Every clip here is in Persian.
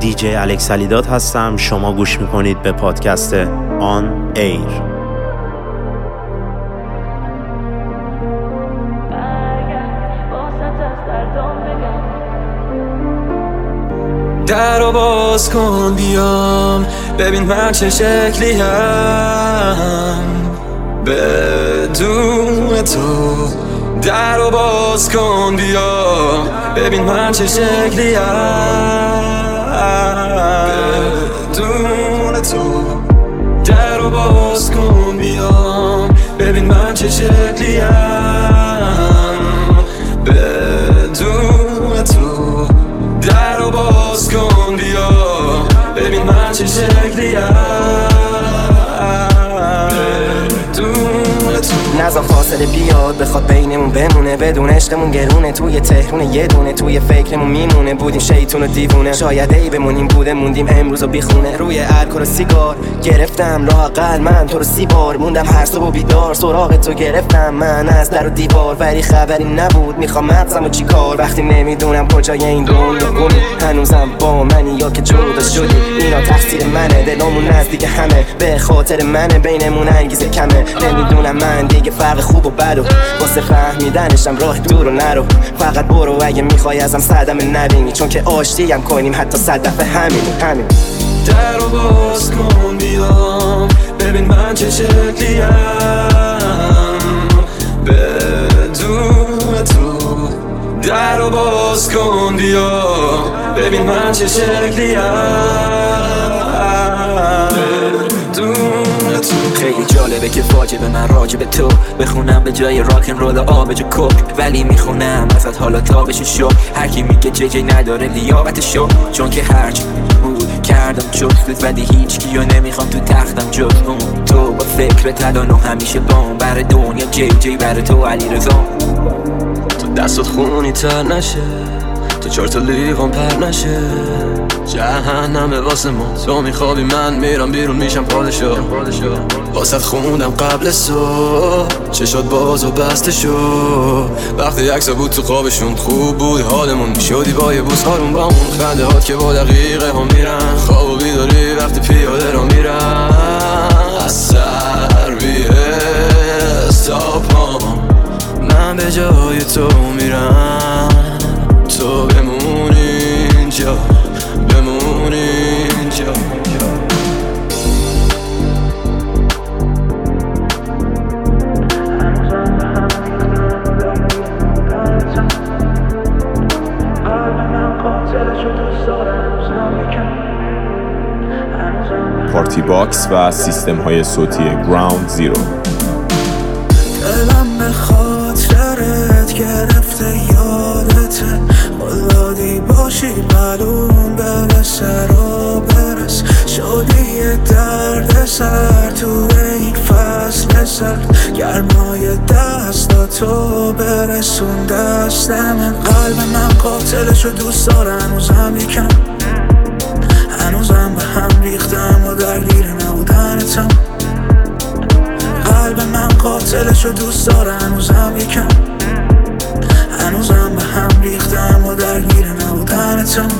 دیجی الکس علیداد هستم. شما گوش میکنید به پادکست آن ایر. در رو باز کن بیام ببین من چه شکلیم بدون تو. در رو باز کن بیام ببین من چه شکلیم بدون تو. در رو باز کن بیام ببین من چه شکلیم بدون تو. در رو باز کن بیا ببین من چه شکلیم بدون تو. نظام فاصله بیاد بخواد بینمون بمونه، بدون عشقمون گرونه، توی تهرون یه دونه، توی فکرمون میمونه. بودیم شیطون و دیوونه، شاید ای بمونیم بوده موندیم امروز و بیخونه. روی الکل و سیگار گرفتم لااقل من تو رو 30 بار، موندم هر صبح و بیدار سراغ تو گرفتم من از در و دیوار، ولی خبری نبود میخوام مغزم و چیکار. وقتی نمیدونم کجای این دنیا گمی، هنوزم با منی یا که جدا شدی. اینا تقصیر منه، دلمون نزدیک همه، به خاطر منه بینمون انگیزه کمه. نمیدونم من دیگه فرق خوب و بد و واسه فهمیدنشم راه دور و نرو. فقط برو اگه میخوای ازم صدمه نبینی، چون که آشتیم کنیم حتی 100 دفعه همین. در رو باز کن بیام ببین من چه شکلیم بدون تو. در رو باز کن بیام ببین من چه شکلیم بدون تو. خیلی جالبه که واجبه من راجب تو بخونم به جای راکن رول آبج کوک، ولی میخونم ازت حالا تابش شو. هر کی میگه جی نداره لیاقت شو، چون که هرچی بود کردم جفتت، ولی هیچ کیو نمیخوام تو تختم جز اون. تو با فکر تلان و همیشه بام بر دنیا جی بر تو علی رضا. تو دستت خونی تر نشه، تو 4 تا لیوان پر نشه. جهنمه واسه ما، تو میخوابی من میرم بیرون میشم پادشاه. واسه خوندم قبل صبح چشات باز و بسته شو. وقتی عکسا بود تو خوابشون خوب بود حالمون، میشدی با یه بوس هارون با اون خنده هات که با دقیقه هم میرن. خواب و بیداری وقتی پیاده رو میرن، از سر بی حساب من به جای تو میرم. تو بمونی اینجا، بمونی اینجا. پارتی باکس و سیستم های صوتی گراوند زیرو. دلم به خاطرت گرفته یادته، خدادی باشی معلوم برسه رو برس. شدی یه درد سر تو این فصل سرد، گرمای دستاتو برسون دستم. قلب من قاتلشو دوست داره هنوزم یکم، هنوزم به هم ریختم و درگیر نبودنتم. قلب من قاتلشو دوست داره هنوزم یکم، هنوزم به هم ریختم و درگیر نبودنتم.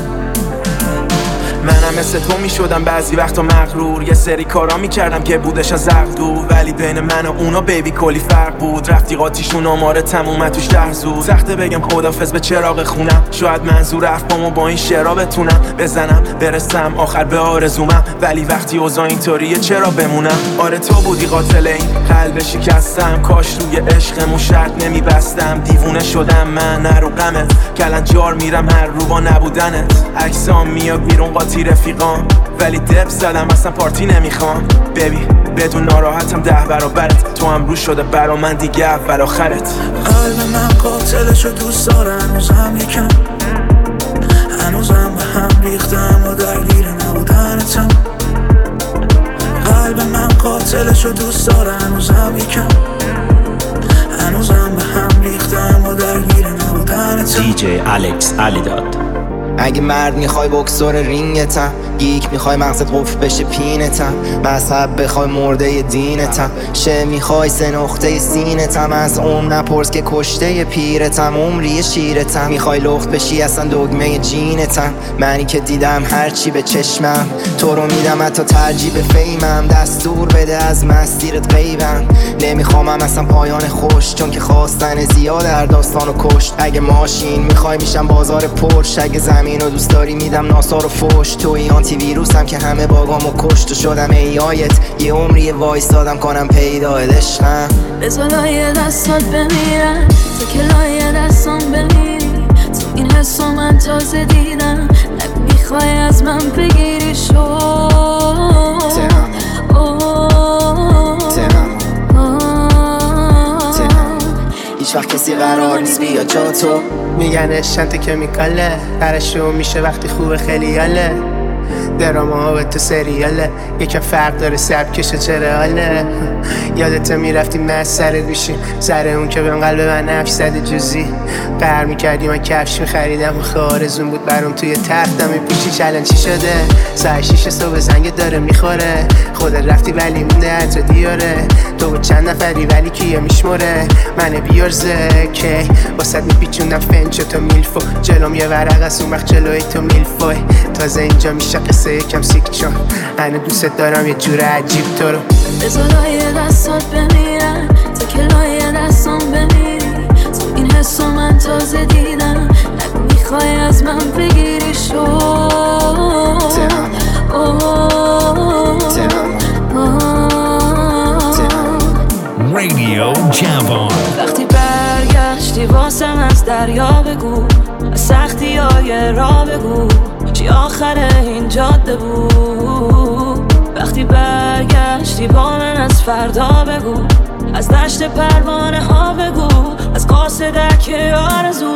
منم مثل تو میشدم بعضی وقتا مغرور، یه سری کارا میکردم که بودش از عقل دور، ولی بین من و اونا بیبی کلی فرق بود. رفیقاتیشون آماره تموم توش ده زود. سخته بگم خدافظ به چراغ خونم، شاید منظور حرفامو با این شعرا بتونم بزنم برسم آخر به آرزومم، ولی وقتی اوضاع اینطوریه چرا بمونم. آره تو بودی قاتل این قلب شکستم، کاش روی عشقمون شرط نمیبستم. دیوونه شدم من رو غمت، کلنجار میرم هر رو با نبودنت. عکسام میاد بیرون قاطی رفیقام، ولی دب زدم اصلا پارتی نمیخوام. ببین بدون ناراحتم 10 برابرت، تو هم رو شده برا من دیگه اول آخرت. قلب من قاتلشو دوست داره هنوزم یکم، هنوزم به هم ریختم و درگیر نبودنتم. قلب من قاتلشو دوست داره هنوزم یکم، هنوزم به هم ریختم و درگیر نبودنتم. دیجی الکس علیداد. اگه مرد میخوای بکسور رینگتم، گیک میخوای مغزت قفل بشه پینتم، مذهب بخوای مرده دینتم، شه میخوای سه نقطه سینتم، از نپرس که کشته پیرتم، عمری شیرتم، میخوای لخت بشی اصلا دگمه جینتم، منی که دیدم هرچی به چشمم، تو رو میدم حتی ترجیح به فیمم، دستور بده از مسیرت غیبم، نمیخوامم اصلا پایان خوش، چون که خواستن زیاد در داستانو کشت، اگه ماشین میخوای میشم بازار پرش، اگه زمین رو دوست داری میدم ناسا رو فوش، توی آنتی ویروسم که همه باگامو کشت و شدم ایایت، یه عمری وایستادم کنم پیدا عشقم، بذار لایه دستات بمیرم تا که لایه دستان بمیری، تو این حسو من تازه دیدم، میخوای از من بگیری شو هیچ وقت کسی قرار نیست بیا جا تو، میگن اشنت که میکاله درشو میشه وقتی خوبه خیلی یاله، دراما ها به تو سریاله، یکم فرق داره سبکشه چرا حاله، یادت میرفتی من سر گوشی، سر اون که بهم قلب من نفش زده جوزی، قهر میکردی من کفش میخریدم و خارزون بود برام توی تختم میپوشی، چلن چی شده؟ ساعت 6 صبح زنگ داره میخوره، خودت رفتی ولی مونده حتی دیاره، تو با چند نفری ولی کیه میشموره، من بیارزه کی واسد میپیچوندم فنچ تو میلفو، جلوم یه ورق از اون وقت جلوی تو میلفوی، تازه اینجا میشه قصه یکم سیک چون هنو دوست دارم یه جور عجیب تو رو، بذار لایه دستات بمیرم تا که لایه دستان بمیری، تو این حسو من تازه دیدم، میخوای از من بگیری شو رادیو جوان. وقتی برگشتی واسم از دریا بگو، از سختی های راه بگو، چی آخر این جاده بود، وقتی برگشتی با من از فردا بگو، از دشت پروانه ها بگو، از قاصدک آرزو،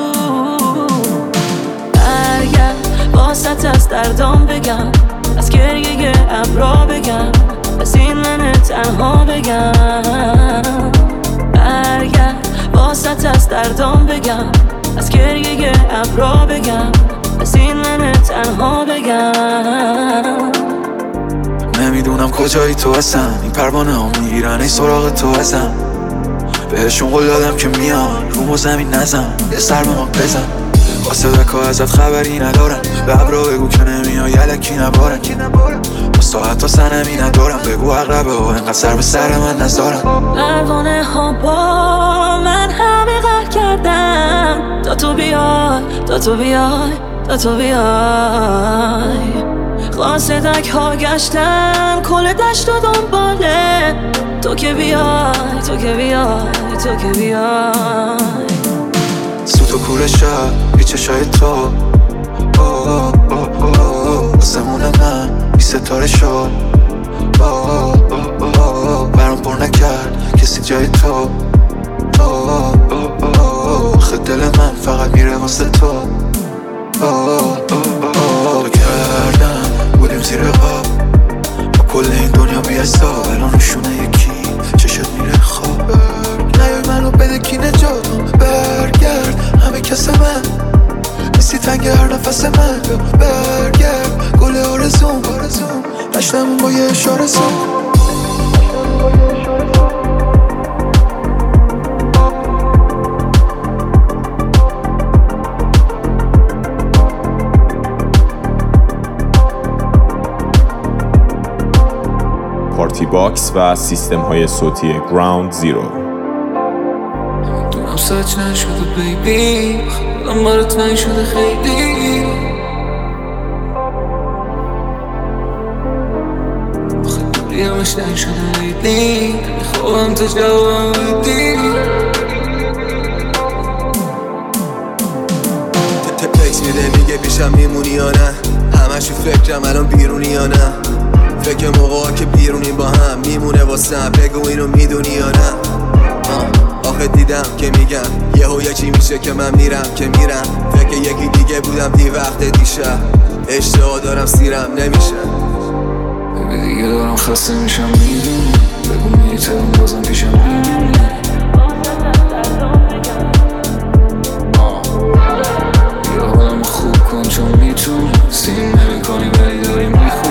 برگشت واسط از دردام بگم، از گریه ابرا بگم، از این من تنها بگم، برگشت واسط از دردام بگم، از گریه ابرا بگم، از این من تنها بگم. نمیدونم کجایی تو هستم، این پروانه ها میگیرن ای سراغ تو هستم، بهشون قول دادم که میان رومو زمین نزن، یه سر به ما بزن، واسه دکا ازت خبری ندارن، به ابرا بگو که نمیای یلکی نبارن، مستاحت تا سنمی ندارم، بگو اقربه ها انقدر سر به سر من نزارن، پروانه ها با من همه قهر کردن، تا تو بیای تا تو بیای تا تو بیای، قاصدک ها گشتن کل دشت و دنباله، تو که بیای تو که بیای تو که بیای، سوت و کور شب بی چشای تو، آسمون من بی ستاره شد، برام پر نکرد کسی جای تو، خد دل من فقط میره واسه تو، کردم بودیم زیر آب با کل این دنیا بی حساب، الان روشونه یکی چشت میره خواب، نیای منو بده کی نجاتم، برگرد همه کس من نیستی تنگ هر نفس من، برگرد گل آرزوم، رشتمون با یه اشاره سم، پارتی باکس و سیستم های صوتی گراوند زیرو. دونم سچ نشده بیبی، خودم برای تنگ شده خیلی، آخه دوری همش تنگ شده بیبی، نمیخوام تو جوابم بیدی، تکس میده میگه پیشم میمونی یا نه، همشو فکرم الان بیرونی یا نه، فکر موقعا که بیرونیم با هم میمونه واسم، بگو اینو میدونی یا نه، آخه دیدم که میگم یهو یه چی میشه که من میرم که میرم، فکر یکی دیگه بودم دی وقت دیشب، اشتها دارم سیرم نمیشه، دیگه دارم خسته میشم میدونی، بگو میتونم بازم پیشم میمونی، یا حالم خوب کن چون میتونی، سیم نمی کنی ولی داری میخونی،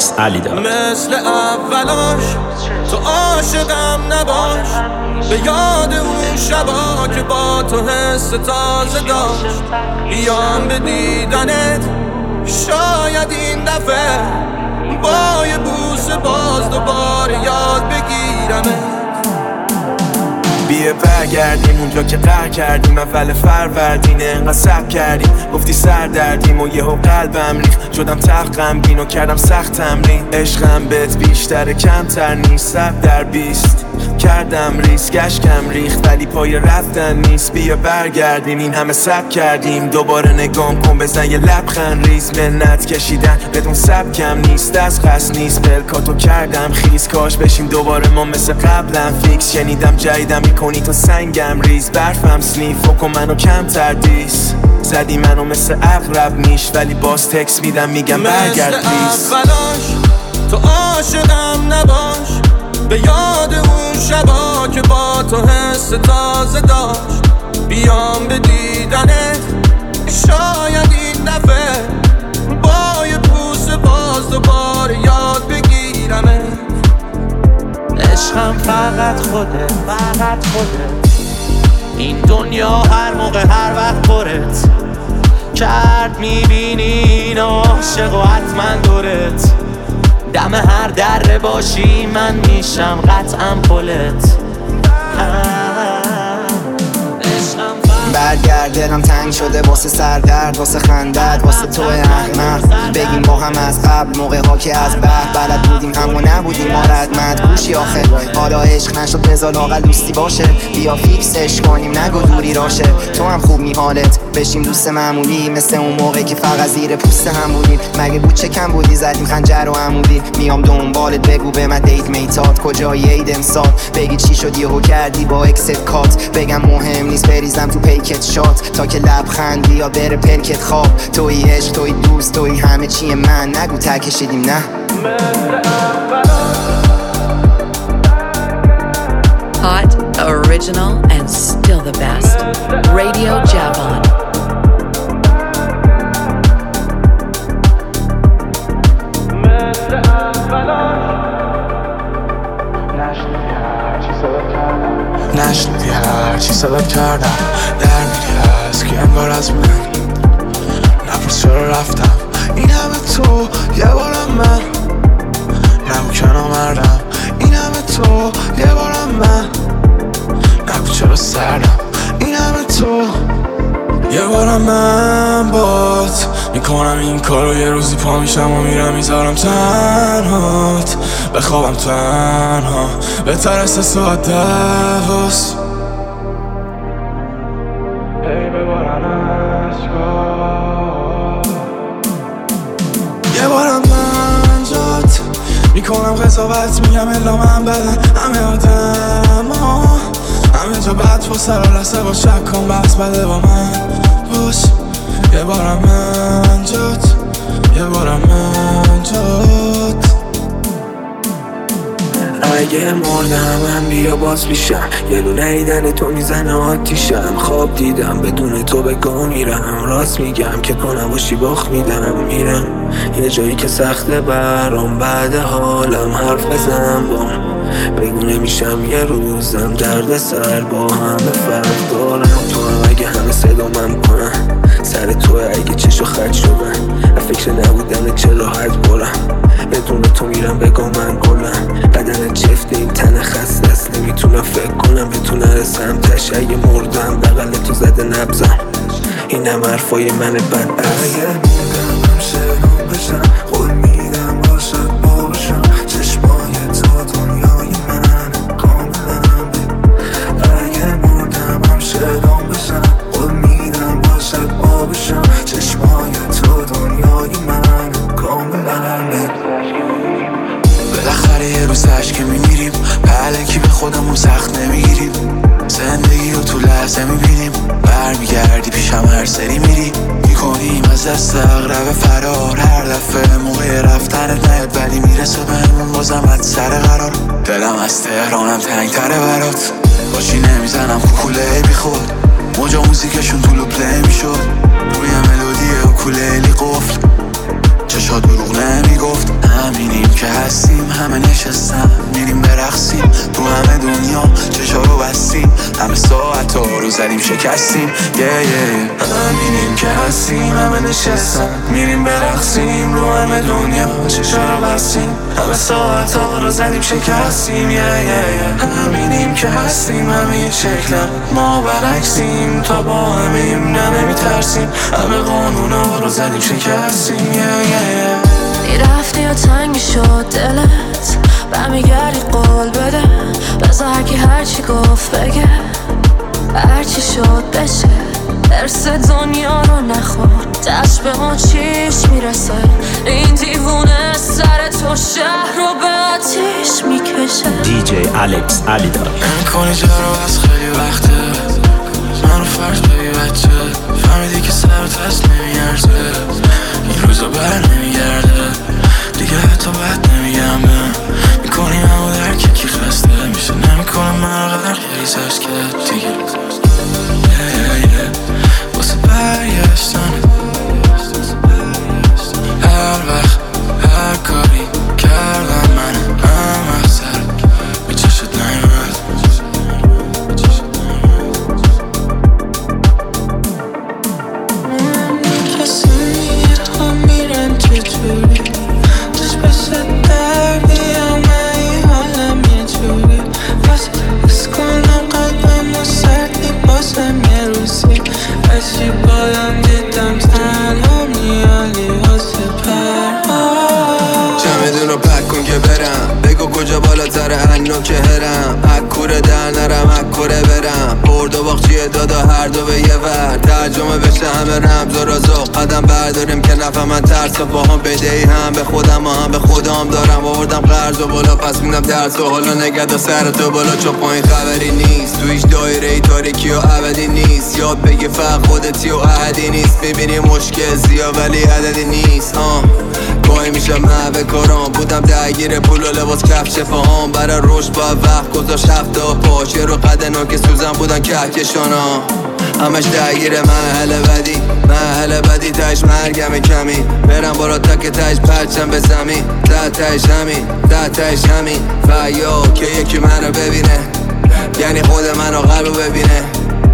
باکس علیدار. مثل اولاش تو عاشقم نباش، به یاد اون شبا که با تو حس تازه داشت. بیام به دیدنت شاید این دفعه با یه بوسه باز دوباره یاد بگیرمت. بیه برگردیم اونجا که قهر کردیم، اول فروردینه انقدر صبر کردیم، گفتی سر دردیم و یهو قلبم ریخت، شدم تق غمگین و کردم سخت تمرین. عشقم بهت بیشتر کمتر نیست، 100/20 کردم ریسک، اشکم ریخت ولی پای رفتن نیست. بیا برگردیم این همه صبر کردیم، دوباره نگام کن بزن یه لبخند ریز. منت کشیدن بدون سبکم نیست، از قصد نیست، پلکاتو کردم خیز. کاش بشیم دوباره ما مثل قبلم فیکس، شنیدم جدیدم میکنی تو سنگم ریز. برفم سنیف و کن منو کمتر دیس، زدی منو مثل اغرب میش ولی باز تکس میدم میگم برگرد پلیز. مثل اولاش تو عاشقم نباش، به یاد اون شبا که با تو حس تازه داشت. بیام به دیدنت شاید این دفعه با یه بوسه باز دوباره یاد بگیرمت. عشقم فقط خودت، فقط خودت. این دنیا هر موقع هر وقت پرت کرد، میبینی این عاشق و حتما دورت. دم هر دره باشی من میشم قطعا پلت. برگرد دلم تنگ شده واسه سردرد، واسه خندت، واسه تو احمق. بگیم با هم از قبل موقع ها که از بلد بودیم همو نبودیم ما ردمت گوشی آخه. حالا عشق نشد بذار لاقل دوستی باشه، بیا فیکسش کنیم نگو دوری راشه. تو هم خوب می حالت بشیم دوست معمولی، مثل اون موقع که فقط زیر پوست هم بودیم. مگه بود چه کم بودی زدیم خنجر و عمودی. میام دنبالت بگو به من دیت میتات کجایی عید امسال. بگی چی شد یهو کردی با اکست کات، بگم مهم نیست بریزم تو پیکت شات تا که لبخندی یا بره پلکت خواب. توی عشق توی دوست توی همه چی من، نگو تکشیدیم نه. Hot, original, and still the best. Radio Javon. نشنیدی هر چی صدات کردم، در میری از که انگار از من. نپرس چرا رفتم این همه تو یه بارم من، نگو که نامردم این همه تو یه بارم من. نگو چرا سردم این همه تو یه بارم من بات. میکنم این کارو یه روزی پا میشم و میرم میذارم تنهات، بخوابم تنها بهتر است ساعت 10 یه بارم من جات میکنم قضاوت، میگم الا من بدن همه آدم ها همه جا بد و سر لحظه با شک کن بس بده با من باش. یه بارم من جات، یه بارم من جات. اگه مردم من بیا باز میشم، یه دونه ایدن تو میزنه آتیشم. خواب دیدم بدون تو به گاه میرم، راست میگم که کنم باشی باخت میدم. میرم یه جایی که سخته برام، بعد حالم حرف بزنم با بگو نمیشم یه روزم درد سر با همه فرق دارم. تو هم اگه همه صدا من کنم سر توه، اگه چشو خط شدن فکر نبودن چه راحت برم. بدون تو میرم بگو من گلم، بدن چفته این تن خسته است، نمیتونم فکر کنم به تو نرسم. تش اگه مردم بغل تو زده نبزم، اینم حرفای من بد است. اگه مردم شنو بشم قول میدم باشد با بشم، چشمای تو دنیای من کاملا. اگه مردم شنو بشم قول میدم باشد با بشم، چشمای تو دنیای من کاملا. بالاخره یه روز که میمیریم، پلکی به خودمون سخت نمیگیریم. زندگی رو تو لحظه میبینیم، برمیگردی پیشم هر سری میری. میکنیم از دست اغرب فرار، هر دفعه موقع رفتنت نیاد ولی میرسه بهمون بازم از سر قرار. دلم از تهرانم تنگتره برات، باشی نمیزنم کوکوله بی خود. موجا موزیکشون طولو پلی میشد، روی ملودی اوکولیلی قفل. چشات دروغ نمیگفت همینیم که هستیم، همه نشستم میریم برقصیم تو همه دنیا، چشا رو بستیم، همه ساعت ها رو زدیم شکستیم. همینیم که هستیم، همه نشستم میریم برقصیم رو همه دنیا، چشا رو بستیم، همه ساعت ها رو زدیم شکستیم. همینیم که هستیم، همه یه شکلم، ما برعکسیم، تا با همیم نمیترسیم، همه قانونا رو زدیم شکستیم. میرفتی و تنگ میشد دلت، برمیگردی قول بده، بذار هرکی هرچی گفت بگه، هرچی شد بشه، درس دنیا رو نخور، دست به ما چیش میرسه، این دیوونه سر تو شهر رو به آتیش میکشه. دیجی الکس علیدار نمیکنی جارو از خیلی وقته، من رو فرض ببی بچه، فهمیدی که سرت هست نمیارزه، این روزا بر نمیگرده دیگه، حتی بد نمیگم به میکنی همو در کی خسته میشه، نمیکنم من رو غرق یه ریزش که دیگه واسه برگشتن هر وقت هر کاری کردم منم احسر به چشت نیمد. کسی میره ها میرن چطوری دست بس دردی یا من این حالم یه جوری واسه بس کنم قلبم و سردی بازم یه روزی اشی بالم دیدم تنها میالی واسه چمدون رو پک کن که برم، بگو کجا بالاتر هنو که هرم، اکوره در نرم اکوره برم، برد و باخچیه دادا هر دو به یه ور، ترجمه بشه همه رمز و رازق، قدم برداریم که نفهم من ترس و با هم بدهی، هم به خودم و هم به خودم دارم، آوردم قرض و بالا پس میدم درس و حالا نگه سر تو بالا، چون پایین خبری نیست، تو هیچ دایره ای تاریکی و ابدی نیست، یاد بگی فقط خودتی و احدی نیست، میبینی مشکل زیاد ولی عددی نیست. گاهی میشه من به کارام، بودم درگیر پول و لباس کفش فهام، برای رشد باید وقت گذاشت هفته پاش، یه رو قدنا که سوزن بودن کهکشانا، همش درگیر محل بدی تش مرگم کمی، برم بالا تا که تش پرچم به زمین، تحتش همین فیا که یکی منو ببینه، یعنی خود منو قلبو ببینه.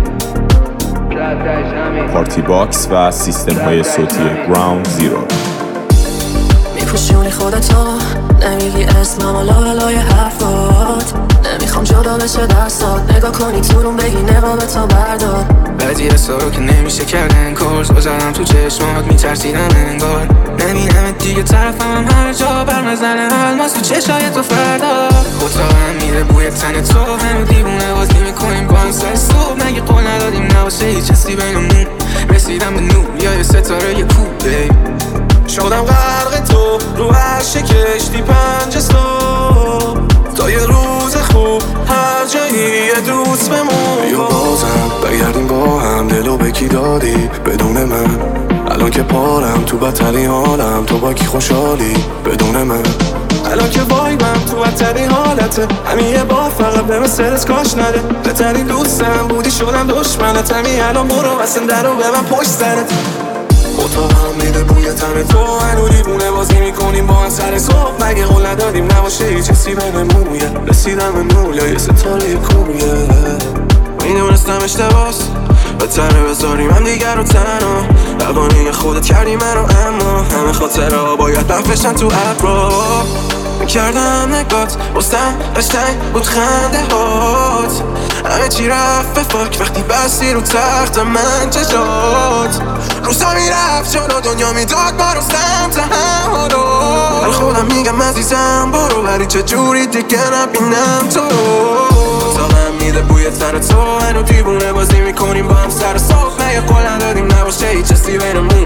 پارتی باکس و سیستم های صوتی گراوند زیرو. میپوشونی خودتو، نمیگی اسمم و لای حرفات، نمیخوام جدا بشه دستات، نگاه کنی تو روم بگی نقابتو بردار، بعضی حسا که نمیشه کردن کارز، بزنم تو چشمات میترسیدم انگار، نمیدم دیگه طرفم هم هر جا، برمزنه الماس تو چشای تو فردا، اتاقم میره بوی تن تو، هنو دیوونه بازی میکنیم با هم سر صبح، مگه قول ندادیم نباشه هیچ حسی بینمون، رسیدم به نور یا یه ستاره یه کوبه، شدم غرق تو رو هر شکشتی پنج صبح، تا یه روز خوب هر جایی یه دوست بمون، بیا بازم بگردیم با هم، دلو به کی دادی بدون من، الان که پارم تو بدترین حالم، تو با کی خوشحالی بدون من، الان که وایبم تو بدترین حالته، همین یه بار فقط به مثل کاش نده، بهترین دوستم بودی شدم دشمنت، همین الان برو واسه درو به من پشت سرت، اتاقم میده بوی تن تو، هنو دیوونه بازی میکنیم با هم سر صبح، مگه قول ندادیم نباشه هیچ حسی بینمون، رسیدم به نور یا یه ستاره کوبیه، میدونستم اشتباس بهتره بذاریم هم دیگر رو تنها، قوانین خودت کردی من رو، اما همه خاطرها باید بفشن تو ابرا، میکردم نگات بستم قشنگ بود خنده هات، همه چی رفت به فاک وقتی بستی رو تخت من چشات، روزا میرفت جلو دنیا میداد ما رو سمت هم رو، من خودم میگم عزیزم برو ولی چجوری دیگه نبینم تو رو، اتاقم میده بوی تن تو، هنو دیوونه بازی میکنیم با هم سر صبح، مگه قول ندادیم نباشه هیچ حسی بینمون،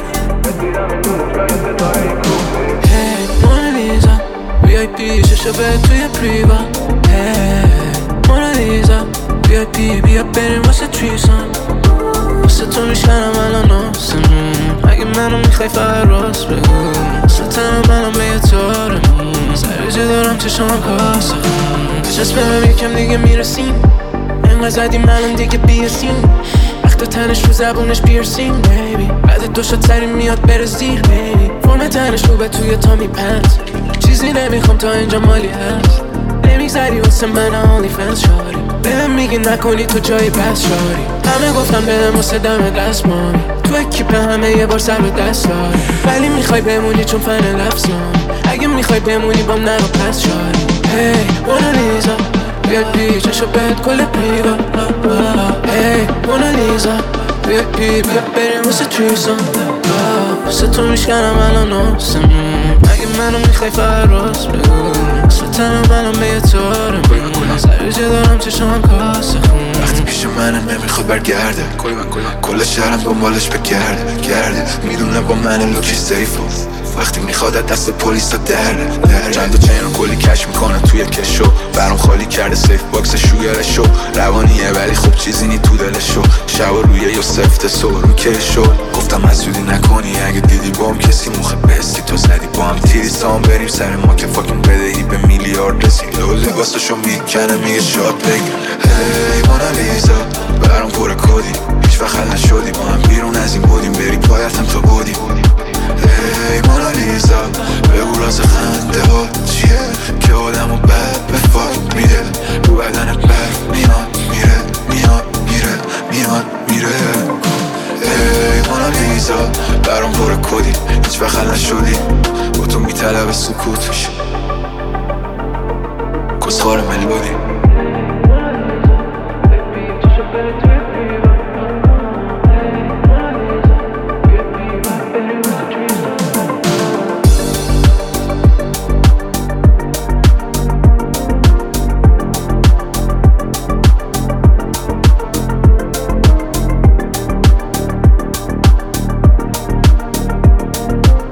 VIP ششه به توی پریوا، مونالیزا VIP بیا بریم واسه تریسان، واسه تو میشنم الان آسمون، اگه منو میخوای فقط راست بگو، واسه تنم منم به یه تارمون، سریجه دارم چشم کاسه، بچست بهم یکم دیگه میرسیم، انقدر زدیم الان دیگه بیرسیم، وقت تنش رو زبونش پیرسیم بیبی، بعد دو شد سری میاد بره زیر بیبی، فرم تنش خوبه توی تامی پنت، چیزی نمیخوام تا اینجا مالی هست نمیگذری واسه من اونلی فنس شاری بهم میگی نکنی تو جایی بس شاری همه گفتم بهم واسه دم دست مامی تو اکیپ همه یه بار سر و دست داری ولی میخوای بمونی چون فن لفظم اگه میخوای بمونی بام نرو پس شاری هی مونالیزا بیا پیچشو بهت کل پیوا هی مونالیزا بیا بریم واسه تریسم واسه تو میشکنم الان آسم اگه منو میخوای فراز بگو واسه تنم الان به یه طورم سریجه دارم چشم کاسه خون وقتی پیش منه نمیخواد برگرده کل شهرم دنبالش بگرده میدونه با من لوکی سیفو وقتی میخواد دست پلیسا درده چند تا چین رو کلی کش میکنه توی کشو برام خالی کرده سیف باکس شویرشو روانیه ولی خوب چیزی نی تو دلشو شب روی یوسفت سور میکشو گفتم از زودی نکنی اگه دیدی با هم کسی موخه بستی تو زدی با هم تیری سام بریم سر ما که فاکین بدهی به میلیارد رسید لو لباسشو میکنه میگه شاد بگیر هی مونالیزا برام پر کدی هیچ وقت حل نشدی با هم بیرون از این بودیم بری پایتم تو بودی هی مونالیزا بگو راز خنده ها چیه که آدمو بد به فاک میده رو بدن برف میاد میره هی مونالیزا برام پر کدی هیچ وقت حل نشدی با تو میطلب سکوت میشه کسخار ملودی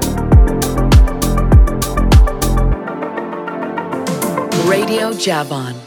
Radio Javon.